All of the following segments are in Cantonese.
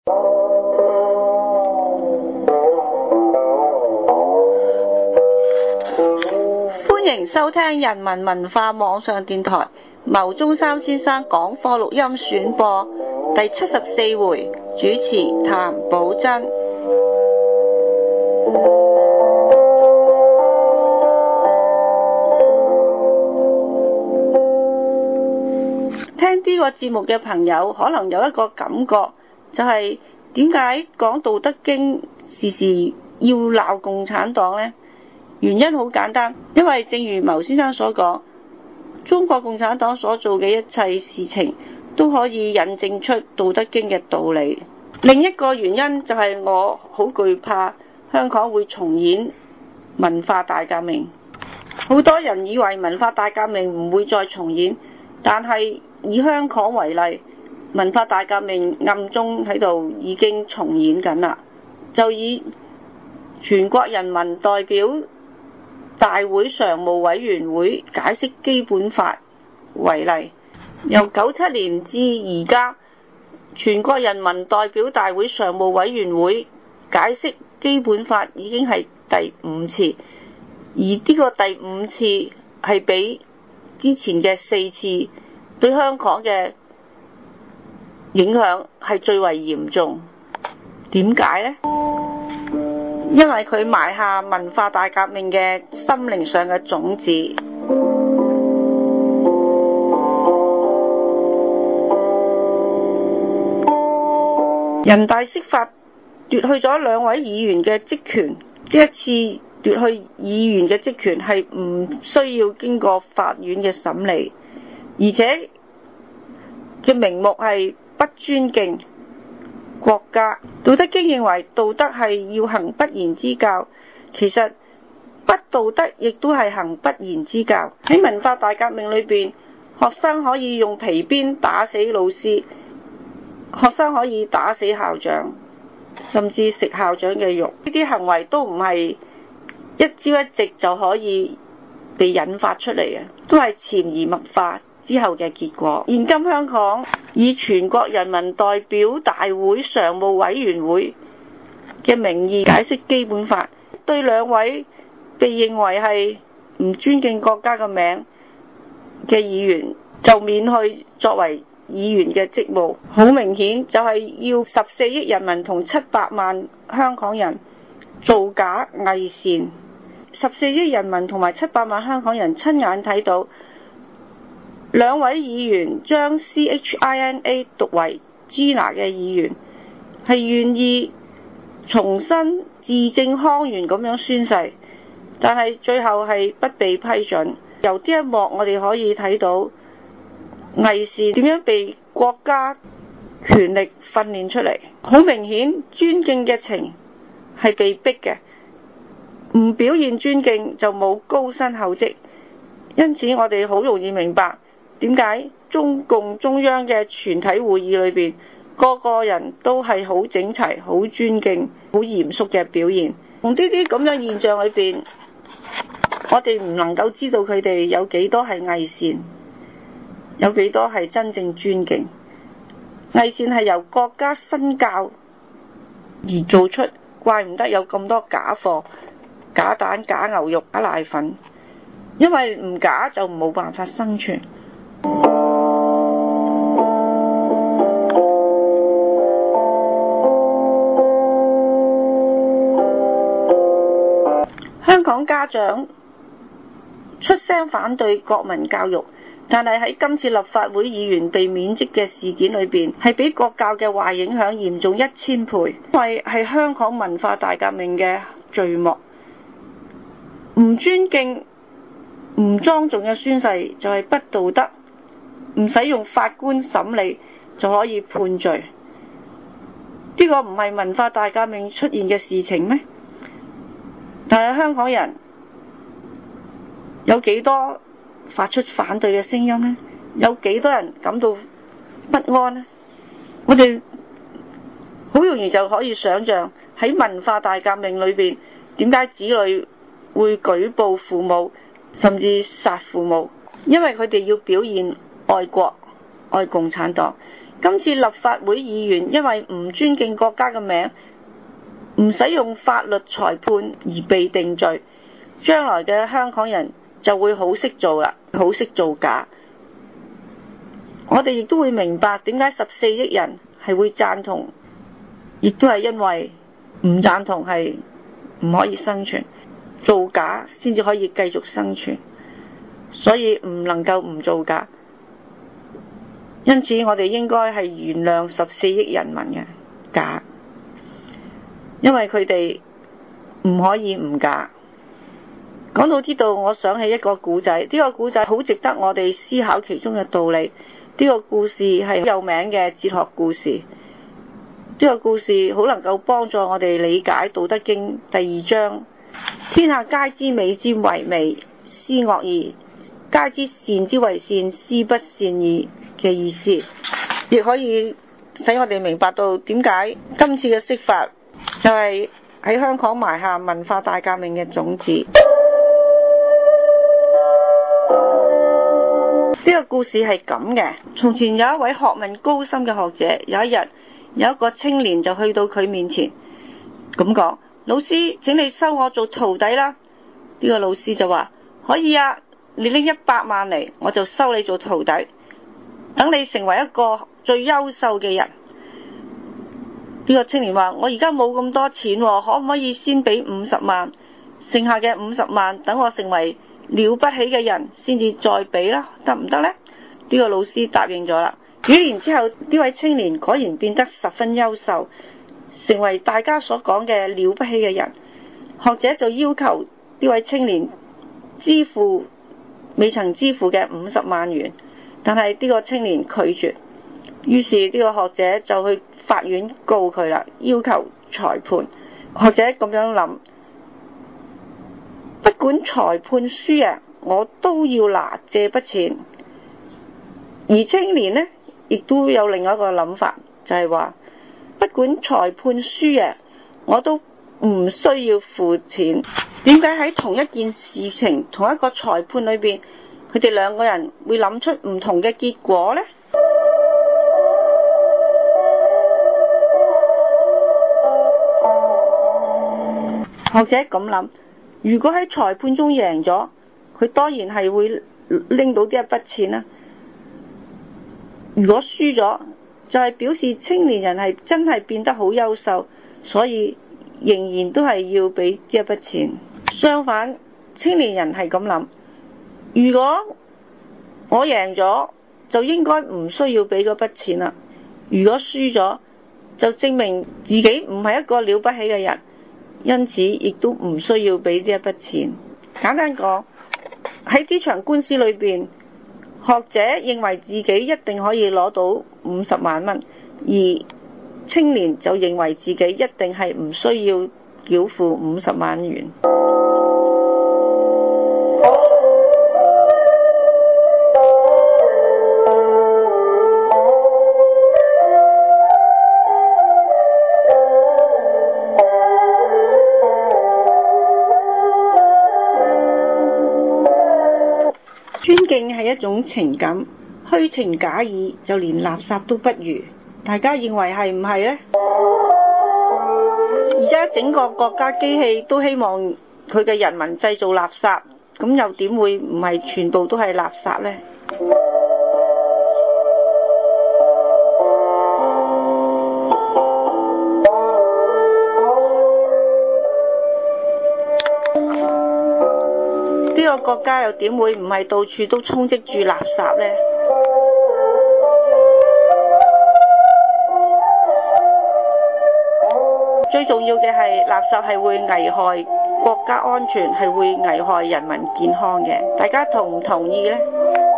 歡迎收聽人民文化網上電台牟宗三先生講課錄音選播第74回，主持譚寶珍。聽呢個節目嘅朋友可能有一個感覺，就係點解講道德經時時要鬧共產黨呢？原因好簡單，因為正如牟先生所講，中國共產黨所做嘅一切事情都可以引證出道德經嘅道理。另一個原因就係我好懼怕香港會重演文化大革命。好多人以為文化大革命唔會再重演，但係以香港為例，文化大革命暗中喺度已經重演緊啦。就以全國人民代表大會常務委員會解釋基本法為例，由97年至而家，全國人民代表大會常務委員會解釋基本法已經係第5次，而呢個第5次係比之前嘅4次對香港嘅影響係最為嚴重。點解呢？因為佢埋下文化大革命嘅心靈上嘅種子。人大釋法奪去咗2位議員嘅職權，呢一次奪去議員嘅職權係唔需要經過法院嘅審理，而且嘅名目係不尊敬國家。道德經認為道德係要行不言之教，其實不道德亦都係行不言之教。喺文化大革命裏邊，學生可以用皮鞭打死老師，學生可以打死校長，甚至食校長嘅肉。呢啲行為都唔係一朝一夕就可以被引發出嚟嘅，都係潛移默化之後嘅結果。現今香港以全國人民代表大會常務委員會嘅名義解釋基本法，對2位被認為係唔尊敬國家嘅名嘅議員就免去作為議員嘅職務。好明顯就係要14億人民同700萬香港人造假偽善。14億人民同埋700萬香港人親眼睇到2位議員將 CHINA 讀為 Gina 嘅議員係願意重新字正腔圓咁樣宣誓，但係最後係不被批准。由呢一幕我哋可以睇到偽善點樣被國家權力訓練出嚟。好明顯尊敬嘅情係被逼嘅，唔表現尊敬就冇高薪厚職。因此我哋好容易明白點解中共中央嘅全體會議裏邊，個個人都係好整齊、好尊敬、好嚴肅嘅表現。從呢啲咁樣現象裏邊，我哋唔能夠知道佢哋有幾多係偽善，有幾多係真正尊敬。偽善係由國家身教而做出，怪唔得有咁多假貨、假蛋、假牛肉、假奶粉，因為唔假就冇辦法生存。香港家長出聲反對國民教育，但係喺今次立法會議員被免職嘅事件裏邊，係比國教嘅壞影響嚴重1000倍，因為係香港文化大革命嘅序幕。唔尊敬、唔莊重嘅宣誓就係不道德，唔使用法官審理就可以判罪。呢個唔係文化大革命出現嘅事情咩？但係香港人有幾多發出反對嘅聲音呢？有幾多人感到不安呢？我哋好容易就可以想像喺文化大革命裏邊，點解子女會舉報父母甚至殺父母？因為佢哋要表現愛國愛共產黨， 今次立法會議員因為唔尊敬國家嘅名，唔使用法律裁判而被定罪，將來嘅香港人就會好識做啦，好識造假。我哋亦都會明白點解14億人係會贊同，亦都係因為唔贊同係唔可以生存，造假先至可以繼續生存，所以唔能夠唔造假。因此我哋應該係原諒14億人民嘅假，因為佢哋唔可以唔假。講到呢度，我想起一個故仔，呢個故仔好值得我哋思考其中嘅道理。呢個故事係有名嘅哲學故事，呢個故事好能夠幫助我哋理解《道德經》第2章：天下皆知美之為美，斯惡已；皆知善之為善，斯不善已嘅意思，亦可以使我哋明白到點解今次嘅釋法就係喺香港埋下文化大革命嘅種子。呢個故事係咁嘅，從前有一位學問高深嘅學者，有一日有一個青年就去到佢面前咁講：老師，請你收我做徒弟啦。呢個老師就話：可以啊，你拎100萬嚟，我就收你做徒弟，等你成為一個最優秀嘅人。呢個青年話：我而家冇咁多錢，可唔可以先俾50萬，剩下嘅50萬等我成為了不起嘅人先至再俾啦，得唔得呢？呢個老師答應咗啦。幾年之後，呢位青年果然變得十分優秀，成為大家所講嘅了不起嘅人。學者就要求呢位青年支付未曾支付嘅50萬元，但係呢個青年拒絕。於是呢個學者就去法院告佢啦，要求裁判。學者咁樣諗：不管裁判輸啊，我都要拿這筆錢。而青年呢，亦都有另外一個諗法，就係話不管裁判輸啊，我都唔需要付錢。點解喺同一件事情、同一個裁判裏邊，佢哋兩個人會諗出唔同嘅結果呢？學者咁諗，如果喺裁判中贏咗，佢當然係會拎到呢一筆錢啦。如果輸咗，就係表示青年人係真係變得好優秀，所以仍然都係要俾呢一筆錢。相反，青年人係咁諗，如果我贏咗，就應該唔需要俾嗰筆錢啦。如果輸咗，就證明自己唔係一個了不起嘅人，因此亦都唔需要俾呢一筆錢。簡單講，喺呢場官司裏邊，學者認為自己一定可以攞到50萬蚊，而青年就認為自己一定係唔需要繳付50萬元。尊敬係一種情感，虛情假意就連垃圾都不如。大家認為係唔係呢？而家整個國家機器都希望佢嘅人民製造垃圾，咁又點會唔係全部都係垃圾呢？呢個國家又點會唔係到處都充斥住垃圾呢？最重要嘅係，垃圾係會危害國家安全，係會危害人民健康嘅。大家同唔同意呢？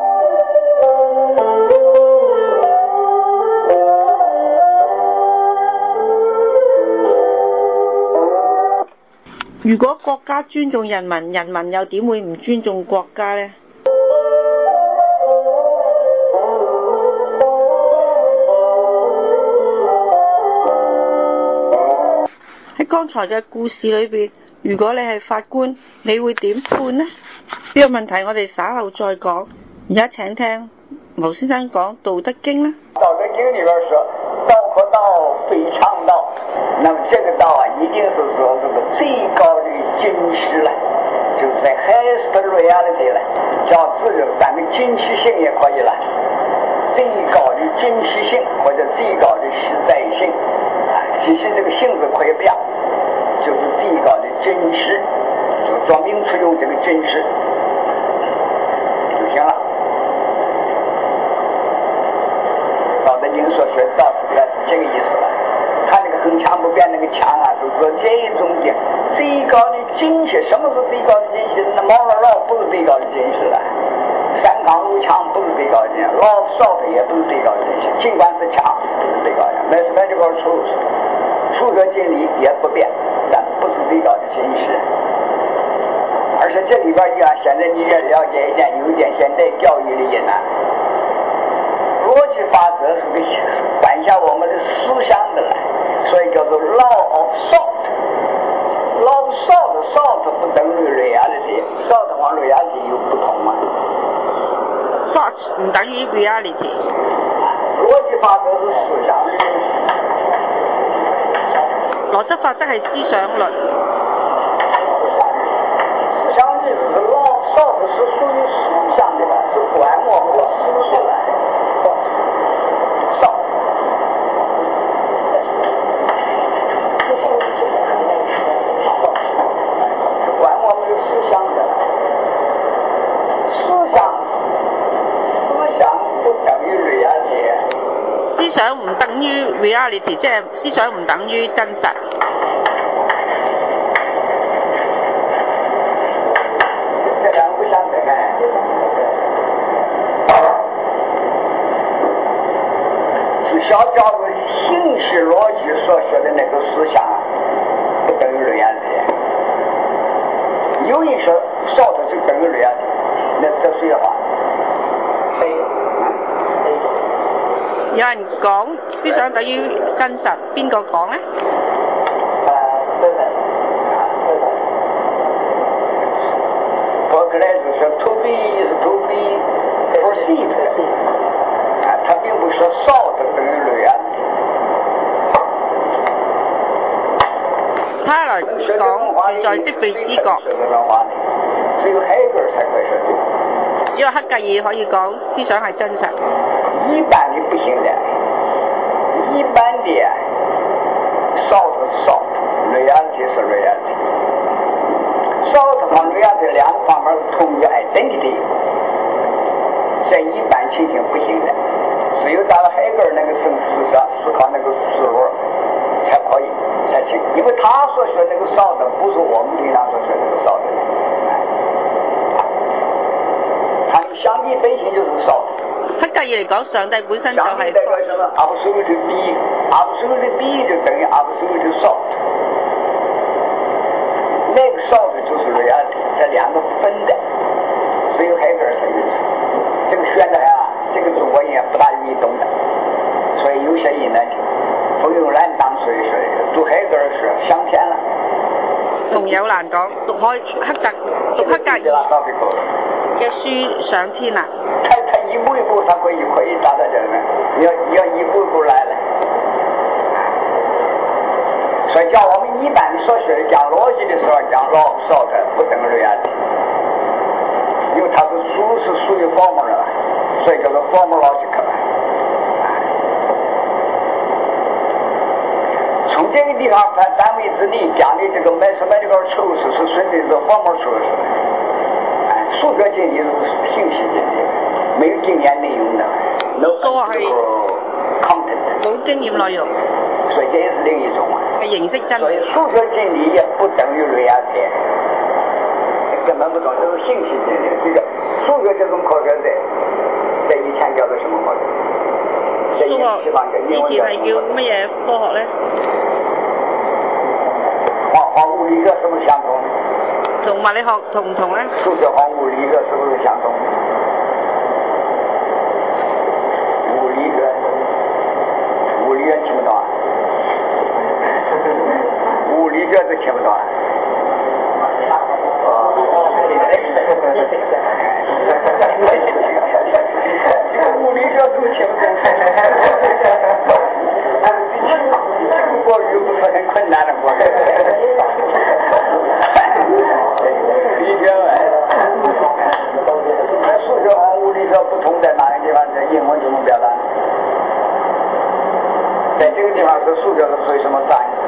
如果國家尊重人民，人民又點會唔尊重國家呢？喺剛才嘅故事裏邊，如果你係法官，你會點判呢？呢個問題我哋稍後再講。而家請聽毛先生講《道德經》啦。道德經经里边说道可道非常道，那么这个道啊一定是说这个最高的真实了，就是在 highest reality 了，叫自由咱们真实性也可以了，最高的真实性或者最高的实在性啊，其实这个性质可以变，就是最高的真实，就做名词用这个真实就行了。道德经所说道是这个意思了。他那个横枪不变那个枪啊，就是说这一种的最高的真实。什么是最高的真实？那moral law不是最高的真实了，三纲五常不是最高的真实， law of salt 也不是最高的真实，尽管是枪不是最高的，那是这个处世真理也不变，但不是最高的真实。而且这里边啊，现在你也了解一点，有一点现代教育的隐难。逻辑法则是个管辖我们的思想的了，所以叫做 law of salt。law of salt 不等于 reality，salt 和 reality 有不同吗 ？Thought 唔等於 reality。 邏輯法則是思想律。 邏輯法則係思想律。 思想律是 law of salt 是屬於思想的了，是管我們的思想的。 思想唔等於 reality， 即係思想唔等於真實。 這兩個不相等哎。至少叫做形式邏輯所說的那個思想不等於 reality。有人說 salt 就等於 reality， 那這誰話？ 有人講思想等於真實，邊個講呢？ 伯克萊是說 to be is to be perceived， 他並不說 salt 等於 reality。 他來講存在即被知覺。 只有海格爾才可以說對。 因為黑格爾可以講思想係真實。 一般的不行的，一般的 salt 是 salt，reality 是 reality。salt 和 reality 两个方面同一 identity， 在一般情形不行的，只有到了海格尔那个层次上思考那个思路才可以才行，因为他所说那个 salt 不是我们平常所说那个 salt， 他们相比本性就是 salt。 黑格爾嚟講，上帝本身就係 absolute be 就等於 absolute salt， 那個 salt 就是 reality， 这两个分的，只有海格尔才如此。这个学的啊，这个中国人也不大容易懂的，所以有些人呢，冯友兰当所以说读海格尔是相偏了。 同友蘭講，讀黑格爾嘅書上天啦。 他一步一步，他可以达到这个，要一步一步来了。所以讲我们一般所学的讲逻辑的时候，讲老少的不等于 reality， 因为它是属于 formula 了，所以叫做 formological。从这个地方单位之内讲的这个 mathematical truth 是顺着这个 formal truth， 数学经理是信息经理，没有经验内容的 ，no content， 冇經驗內容， 所以這也是另一種啊。 係形式真。 所以數學經理也不等於 reality， 根本不懂，這是信息經理。這個數學這種科學在以前叫做什麼科學？ 數學以前係叫乜嘢科學咧？ 和物理學是不是相同？ 同物理學同唔同咧？ 數學和物理學是不是相同？物理學聽不懂啊？物理學是聽不懂啊？物理學是不是聽不懂？ 不是很困难的活。理解完。那数学和物理学不同在哪个地方？在英文怎么表达？在这个地方是数学是属于什么 science？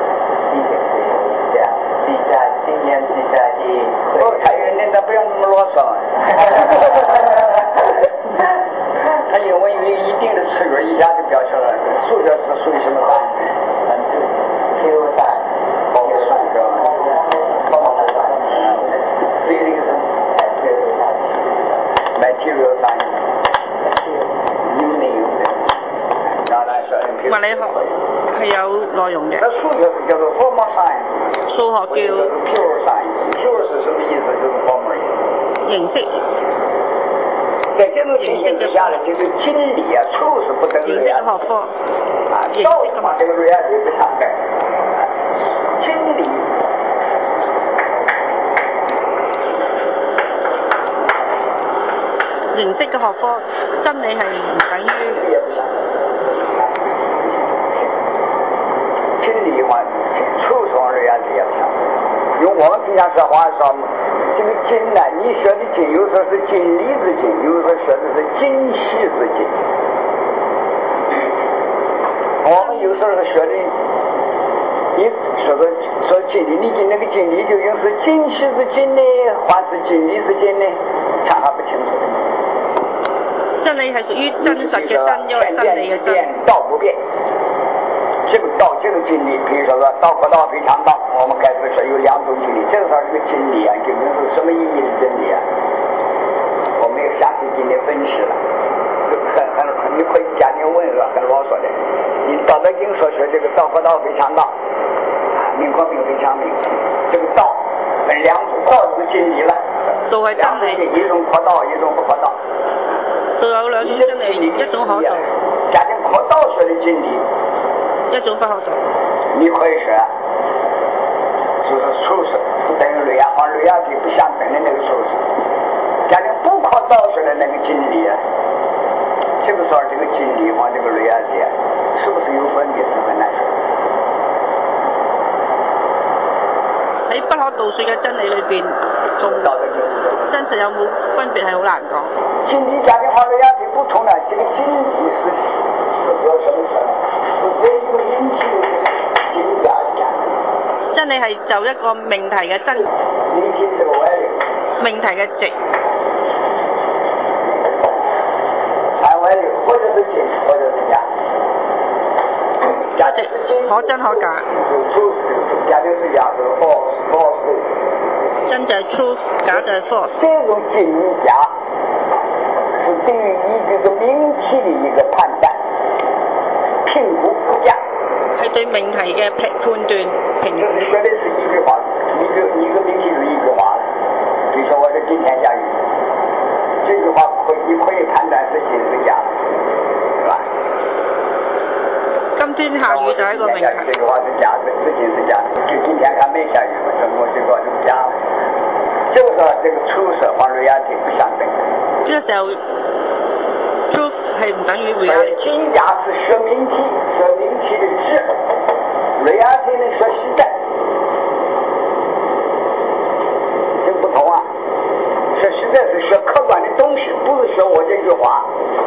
他有人他不要那么啰嗦。他英文有一定的词语一下就表现了。数学是属于什么 science？ material science， 物理學係有內容嘅。 那數學是叫做 formal science， 數學叫 pure science。pure 是什麼意思？就是 formal 形式。 在這種情形之下呢，這個真理啊，處是不等於形式學科。 道理嘛，這個 reality 不相等。真理。 形式嘅學科，真理係唔等於真理嘛，处从人家也不相等。用我们平常说话说，这个经呢，你学的经，有时候是经理之经，有时候学的是经系之经。我们有时候是学的，你说经理，你跟那个经理究竟是经系之经呢，还是经理之经呢？常常不清楚。 真理係屬於真實嘅真，因為真理嘅真。 道不變。這個道，這個真理，比如說道可道非常道，我們開始說有兩種真理，這個時候這個真理啊，究竟是什麼意義的真理啊？我沒有詳細給你分析了，這很你可以加點問個很囉嗦的。你道德經所說這個道可道非常道，名可名非常名，這個道分兩種，道是真理了， 道係真理， 一種可道，一種不可道。 道有兩種真理，一種可道， 加點可道說的真理。 一種不可道。 你可以說，就是處事不等於雷亞，和雷亞體不相等的那個處事。假如不可道說的那個真理，這個時候這個真理和這個雷亞體，是不是有分別？是很難說。 喺不可道說嘅真理裏邊，仲真實有冇分別係好難講。 真理假如和雷亞體不同呢，這個真理是表什麼呢？是一個命題的真假講。 真理係就一個命題嘅真， 命題這個歪理， 命題嘅值。 看歪理，或者是真，或者是假。 假值可真可假。 假就是假，是 false。 真就係 truth， 假就係 false。 這種真假是對於一個命題的一個判斷。評估價係對命題嘅判斷評估。 就是說的是一句話，一個命題是一句話。比如說我說今天下雨，這句話你可以判斷是真是假，是吧？ 今天下雨就係一個命題。 這句話是假的，是真是假的。就今天還沒下雨嘛，這我這個是假的。這個時候這個處事和 reality 不相等。 呢個時候 truth 係唔等於 reality。 真假是說命題的質 ，reality 呢說實在，這個不同啊。說實在是說客觀的東西，不是說我這句話。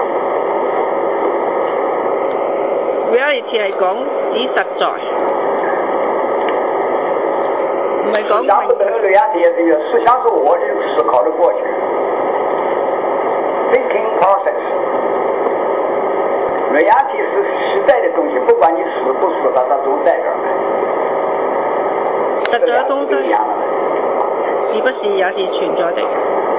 reality 係講指實在，唔係講思想不等於 reality 也是一個，思想是我這種思考的過程 ，thinking process。reality 是實在的東西，不管你死不死，它都在這兒。 實在的東西，是不是也是存在的？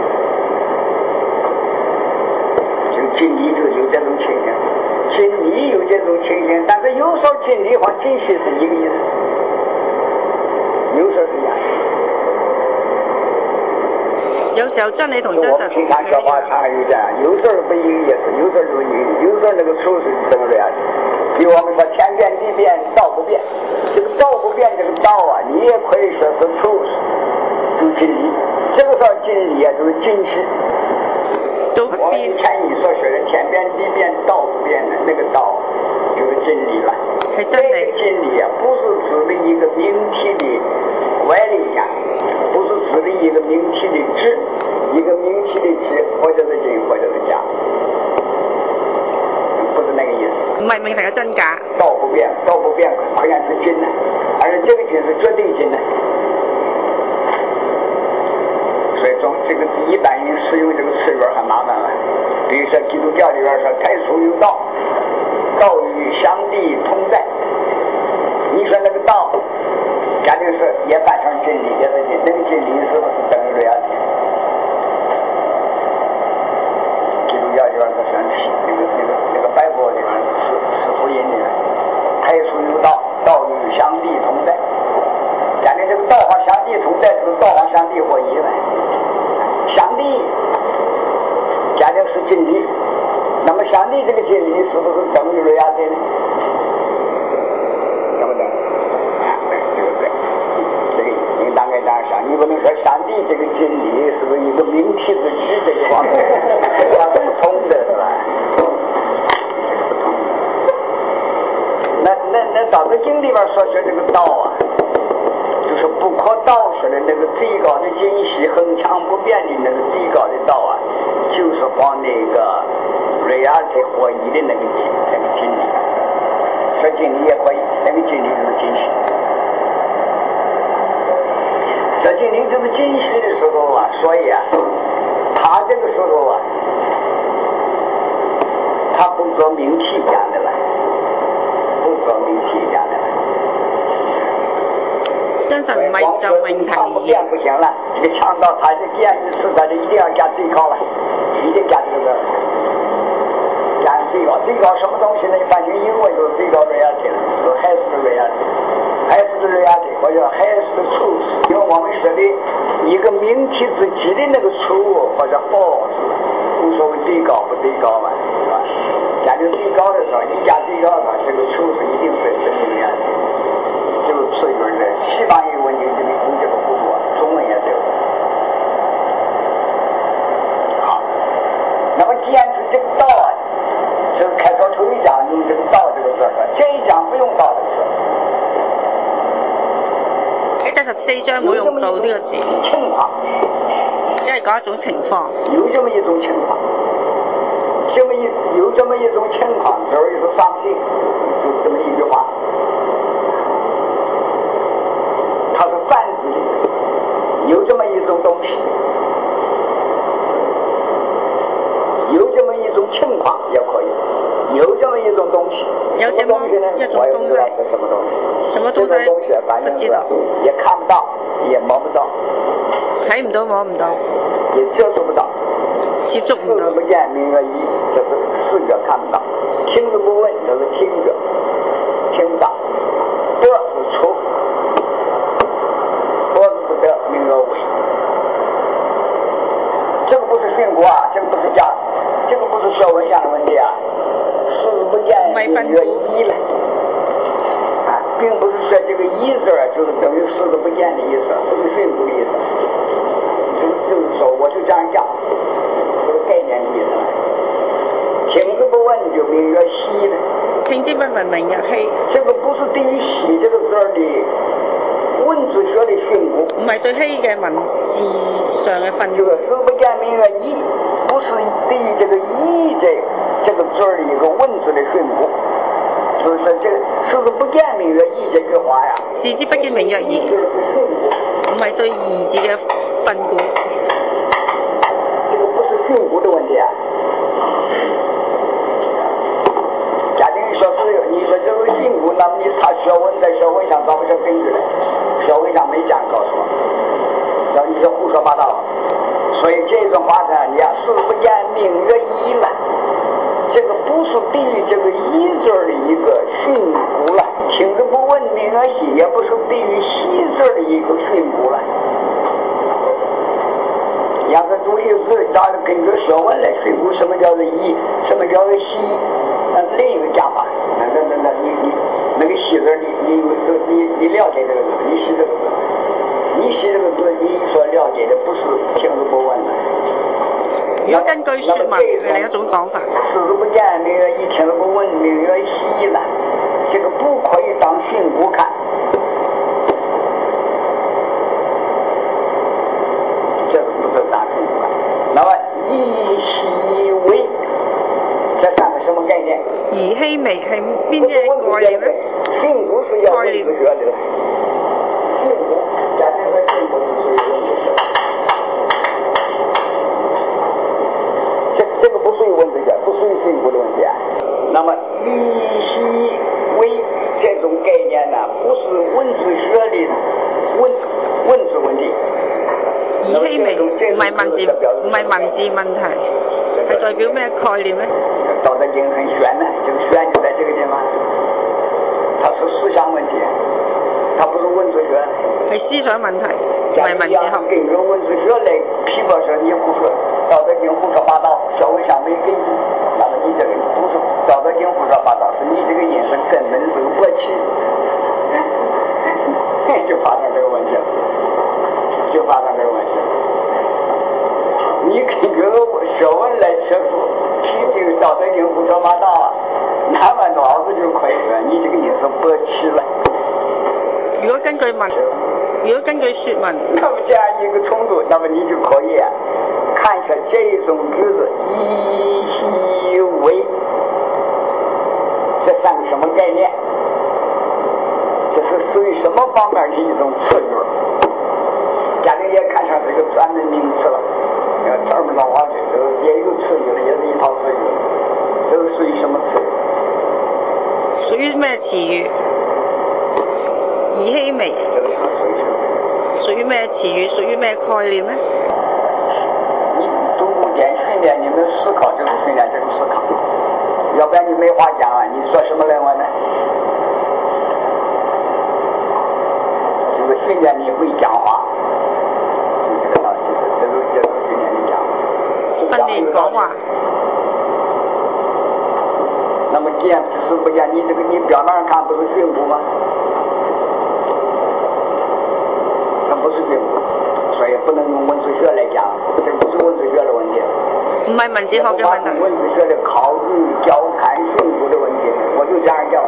就真理就有這種情形，真理有這種情形，但是有時候真理和真實是一個意思，有時候是兩個。 有時候真理同真實我們平常說話常有這樣，有時候不一個意思，有時候就一個，有時候那個處是怎麼樣？比如我們說天變地變，道不變，這個道不變，這個道啊，你也可以說是處就是真理。這個時候真理啊，就是真實。我們以前你所說的天變地變，道不變的那個道， 就是真理了。 係真理。 这个真理啊，不是指的一个明体的外力呀，不是指的一个明体的质，一个明体的质或者是真或者是假，不是那个意思。 唔係命題嘅真假。 道不变，道不变，可然是真的，而且这个真是绝对真的。所以从这个一般人使用这个词语很麻烦了。比如说基督教里边说太初有道，道与上帝同在。你说那个道，假定是也翻成真理，也是真，那个真理是不是等于reality？基督教里边说那个拜佛里边是福音里面，太初有道，道与上帝同在。假定这个道和上帝同在，这个道和上帝合一了。上帝假定是真理，那么上帝这个真理是不是等于reality呢？对不对？对不对？这个应当该这样想，你不能说上帝这个真理是不是一个明体之质这个方面，这样不通的是吧？那《道德经》里边所说这个道啊，就是不可倒视的那个最高的真实，恒常不变的那个最高的道啊，就是和那个reality合一的那个真理。说真理也可以，那个真理就是真实。说真理就是真实的时候啊，所以啊，他这个时候啊，他不做明体讲的了，不做明体讲的了。 真實唔係就命題不變不行了，這個強盜他的建議是他就一定要加最高了，一定加這个字，加最高。最高什麼東西呢？翻成英文就是最高 reality 了，就是 highest reality，highest reality 或者 highest truth。因为我们说的一个明体之极的那个 true 或者 false，无所谓最高不最高嘛，是吧？加这个最高的时候，你加最高的时候，这个 truth 一定是真的 reality。这个词语呢，西方语文就用这个不多，中文也对。好，那么既然是这个道啊，就是开头头一章用这个道这个字，这一章不用道这个字。 喺第14章冇用到呢個字。 情況， 因為講一種情況。 有這麼一種情況，有這麼一種情況，這兒就是上信，就是這麼一句話。它是泛指的，有这么一种东西，有这么一种情况也可以，有这么一种东西， 有这么一种我也不知道是什么东西， 什麼東西？ 這個東西反正是也看不到，也摸不到， 睇唔到摸唔到， 也接觸不到， 接觸唔到。 視不見名曰一，這是視覺看不到，聽之不聞，這是聽覺聽不到，得是出。名曰伪，这个不是训诂啊，这个不是假，这个不是学问上的问题啊，视不见名曰一了啊，并不是说这个一字就是等于视不见的意思，不是训诂的意思，就是说我就这样讲，这个概念的意思。听之不闻就名曰稀了， 聽之不聞名曰稀， 这个不是对于稀这个字的文字學的訓诂， 唔係對稀嘅文字上嘅訓這個視不見名曰一，不是對於這個一這個字的一個文字的訓诂，就是說這個視不見名曰一這句話呀， 視之不見名曰二，唔係對二字嘅訓诂。 這個不是訓诂的問題啊。假定說是你說這是訓诂，那麼你查學問，在學問上找不着根據來，學問上沒講告訴我，然後你就胡說八道。所以這種話呢，你要視不見名曰一了，這個不是對於這個一字的一個訓诂了，聽之不聞名曰稀，也不是對於稀字的一個訓诂了。要是注意是照着根據學問來訓诂什麼叫做一，什麼叫做稀，那是另一個講法。那個稀字你了解這個字，你識這個字，你識這個字，你所了解的不是聽之不聞的。 如果根據說文係另一種講法。 視不見那個一天都不聞那個戲了，這個不可以當訓诂看。這個不是當訓诂看。那麼以稀微，這三個什麼概念？ 以稀微係邊啲概念咧？ 訓诂是要文字學的了。訓诂，假定說訓诂是屬於文字學。这个不属于文字学，不属于训诂的问题啊。那么以稀微这种概念呢，不是文字学的文字问题。 以稀微唔係文字問題，係代表咩概念咧？ 道德經很玄呢，這個玄就在這個地方，它是思想問題，它不是文字學。 係思想問題，唔係文字學。 根據文字學來批驳說你胡說，道德經胡說八道，社會上沒根據，那麼你這個不是道德經胡說八道，是你這個人是根本是有悖氣，就發生這個問題了，就發生這個問題了。你根據學問來批這個道德經胡說八道，那麼老子就可以說你這個人是悖氣了。 如果根據說文， 那麼這樣一個衝突，那麼你就可以看一下這種句子以稀微，這三個什麼概念？這是屬於什麼方面的一種詞語？家里也看上這個專門名詞了，专門老話的都也有詞語了，也是一套詞語，這是屬於什麼詞語？ 屬於咩詞語？以稀微。屬於咩詞語？屬於咩概念呢？ 你讀古典訓練你們思考，就是訓練這個思考，要不然你沒話講啊，你說什麼論文呢？就是訓練你會講話，這個道理，這是訓練你講話。 訓練講話。 那麼見是不見，你這個你表面上看不是訓诂嗎？不是訓诂，所以不能用文字學來講，這不是文字學的問題。 唔係文字學嘅問題。 文字學的考慮、交談、訓诂的問題，我就這樣教。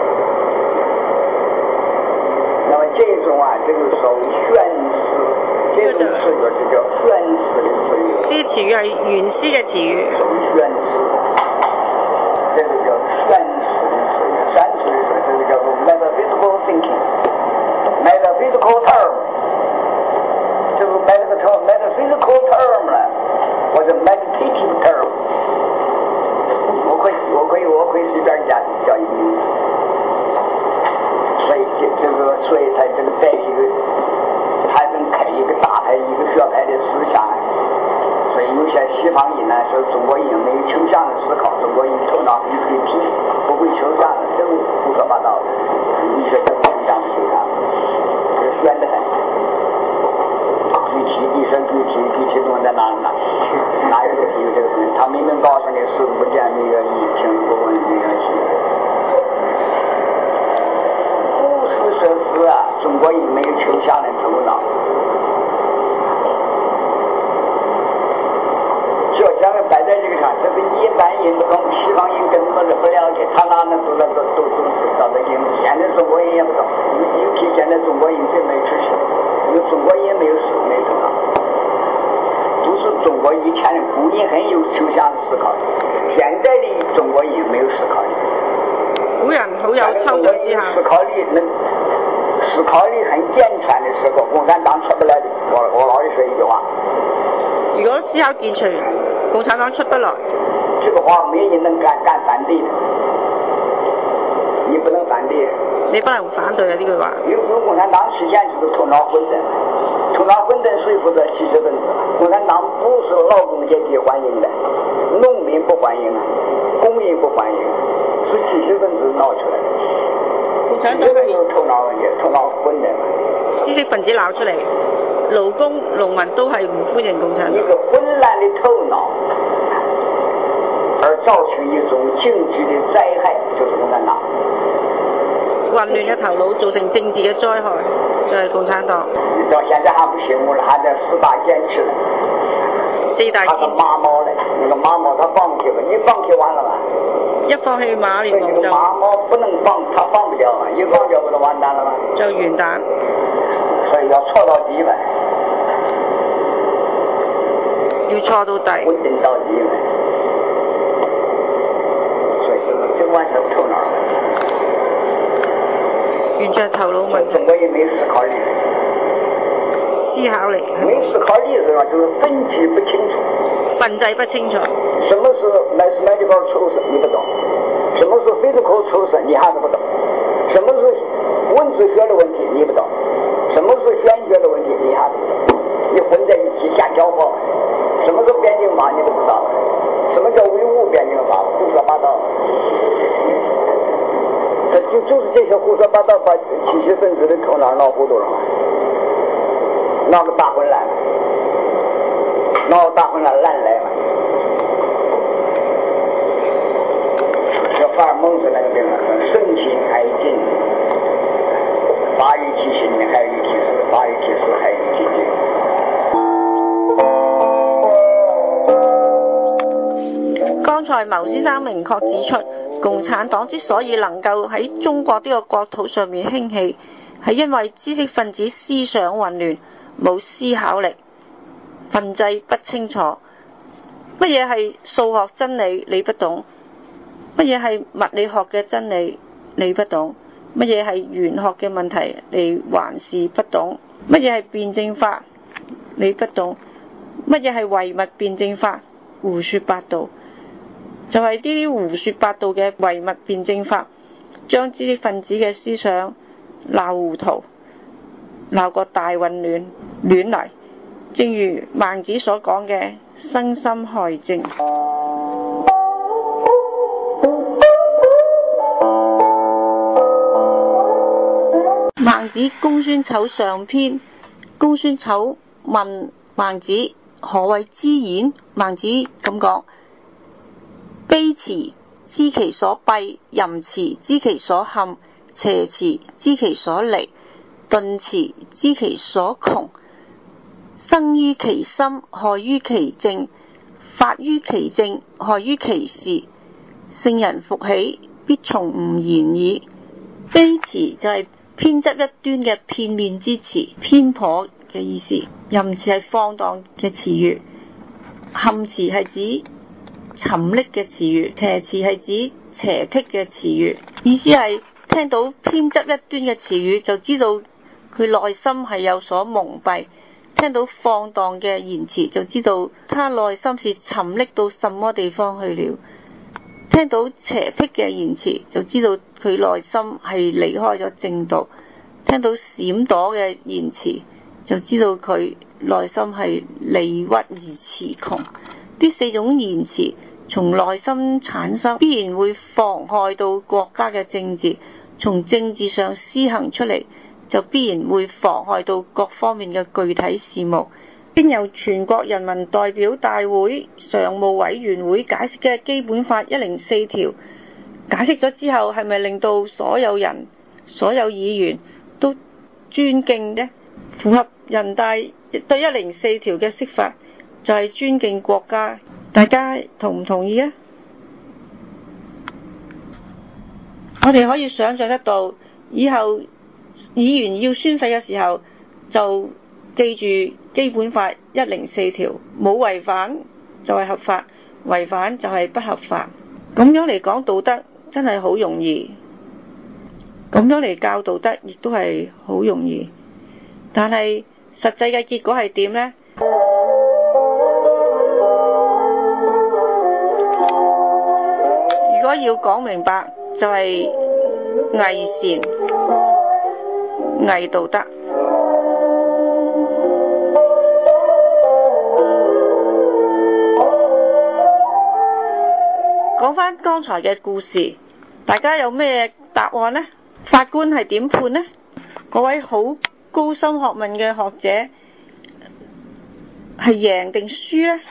那麼這種啊，這個所謂玄思，這種詞語就叫玄思的詞語。 呢啲詞語係原詩嘅詞語。 屬於玄思，這個叫玄思的詞語。玄思的詞，這個叫做 metaphysical thinking，metaphysical term。就是 metaphysical term 呢，或者 meditative term， 我可以随便叫一个名字，所以他这个带一个，他能开一个大派一个学派的思想，所以有些西方人呢说中国人没有抽象的思考，中国人头脑很黑皮，不会抽象的，这个胡说八道的，你说这抽象不抽象？这玄的很。你说具体东西在哪有这个东西？他明明告诉你视不见那个一听不闻那个戏。不是说是啊，中国人没有抽象的头脑。就讲摆在这个上，这是一般人不懂，西方人根本是不了解，他哪能都道德经？现在中国人也不懂，尤其现在中国人最没知识，因为中国人没有思没头脑。都是中国以前的古人很有抽象的思考，现在的中国人没有思考力。 古人好有抽象思考。 思考力很健全的时候，共产党出不来的。我老是说一句话： 如果思考健全，共產黨出不來。 這個話沒人能敢反對的，你不能反對。 你不能反對啊！呢句話。 因為共產黨實現就是頭腦混沌。頭腦混沌誰負責？知識分子。共產黨不是勞工階級歡迎的，農民不歡迎，工人不歡迎，是知識分子鬧出來的。 共產黨係有頭腦問題，頭腦混沌。 知識分子鬧出嚟，勞工、農民都係唔歡迎共產黨。 一個混亂的頭腦，而造成一種政治的災害，就是共產黨。 混亂嘅頭腦造成政治嘅災害，就係共產黨。 到現在還不醒悟了，還在4大堅持。 四大堅持。 馬毛嘞，那個馬毛他放棄了，一放棄完了嘛。 一放棄馬連王就馬毛不能放，他放不掉嘛，一放掉不就完蛋了嗎？ 就完蛋。 所以要錯到底嘛。 要錯到底。 穩定到底嘛。所以這完全是頭腦問題。 完全係頭腦問題。 我也沒思考力。 思考力。 沒思考力是吧？就是分級不清楚。 分制不清楚。 什麼是 mathematical truth 你不懂，什麼是 physical truth 你還是不懂，什麼是文字學的問題你不懂，什麼是玄學的問題你還是不懂，你混在一起瞎攪和。什麼是辯證法你不知道，什麼叫唯物辯證法，胡說八道。就是這些胡說八道把知識分子的頭腦鬧糊塗了嘛，鬧個大混亂，鬧個大混亂爛來嘛。法爾蒙斯那個病人身心還盡，法與其心還與其事，法與其事還與其境。 剛才牟先生明確指出，共產黨之所以能夠喺中國呢個國土上面興起，係因為知識分子思想混亂，冇思考力，分制不清楚。乜嘢係數學真理你不懂，乜嘢係物理學嘅真理你不懂，乜嘢係玄學嘅問題你還是不懂，乜嘢係辯證法你不懂，乜嘢係唯物辯證法，胡說八道。就係呢啲胡說八道嘅唯物辯證法，將知識分子嘅思想鬧糊塗，鬧個大混亂亂嚟。正如孟子所講嘅生心害正。孟子公孫丑上篇，公孫丑問孟子何謂知言？孟子咁講：卑辭知其所弊，淫辭知其所陷，邪辭知其所離，遁辭知其所窮。生於其心，害於其政；發於其政，害於其事。聖人復起，必從吾言矣。卑辭就係偏執一端嘅片面之詞，偏頗嘅意思。淫辭係放蕩嘅詞語，陷辭係指沉溺嘅詞語，邪辭係指邪僻嘅詞語。意思係聽到偏執一端嘅詞語，就知道佢內心係有所蒙蔽；聽到放蕩嘅言辭，就知道他內心是沉溺到什麼地方去了；聽到邪僻嘅言辭，就知道佢內心係離開咗正道；聽到閃躲嘅言辭，就知道佢內心係離屈而詞窮。呢四種言辭從內心產生，必然會妨害到國家嘅政治；從政治上施行出嚟，就必然會妨害到各方面嘅具體事務。經由全國人民代表大會常務委員會解釋嘅基本法104條，解釋咗之後，係咪令到所有人、所有議員都尊敬呢？符合人大對104條嘅釋法，就係尊敬國家。大家同唔同意啊？我哋可以想象得到，以後議員要宣誓嘅時候，就記住基本法104條，冇違反就係合法，違反就係不合法。咁樣嚟講道德真係好容易，咁樣嚟教道德亦都係好容易。但係實際嘅結果係點呢？如果要講明白，就係偽善、偽道德。講返剛才嘅故事，大家有咩答案呢？法官係點判呢？嗰位好高深學問嘅學者係贏定輸呢？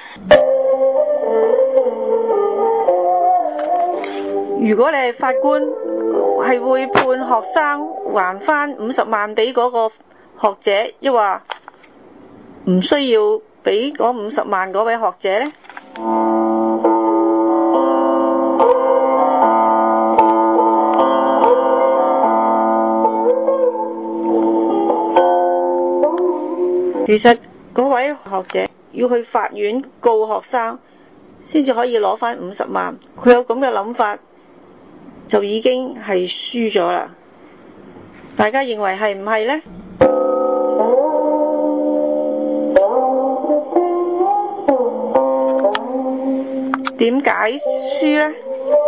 如果你係法官，係會判學生還返50萬俾嗰個學者，抑或唔需要俾嗰50萬嗰位學者呢？其實嗰位學者要去法院告學生，先至可以攞返50萬。佢有咁嘅諗法，就已經係輸咗啦。大家認為係唔係呢？點解輸呢？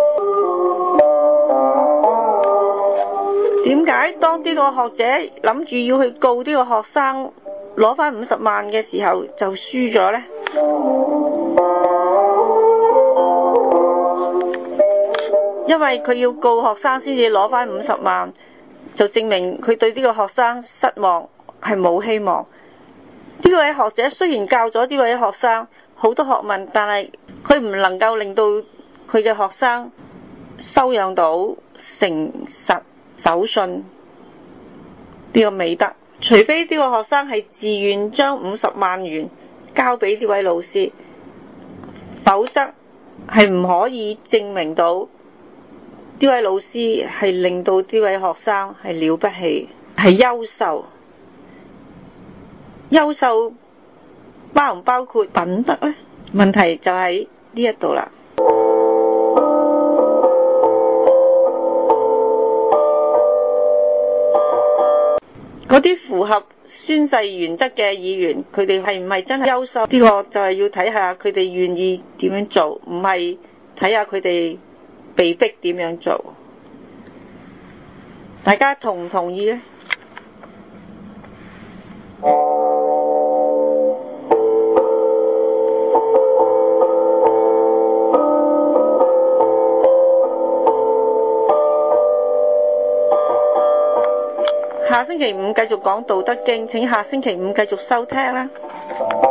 點解當呢個學者諗住要去告呢個學生攞返50萬嘅時候就輸咗呢？因為佢要告學生先至攞返50萬，就證明佢對呢個學生失望，係冇希望。呢位學者雖然教咗呢位學生好多學問，但係佢唔能夠令到佢嘅學生修養到誠實守信呢個美德，除非呢個學生係自願將50萬元交俾呢位老師，否則係唔可以證明到呢位老師係令到呢位學生係了不起，係優秀。優秀包唔包括品德呢？問題就喺呢一度啦。嗰啲符合宣誓原則嘅議員，佢哋係唔係真係優秀？呢個就係要睇下佢哋願意點樣做，唔係睇下佢哋被逼點樣做。大家同唔同意呢？下星期五繼續講道德經，請下星期五繼續收聽啦。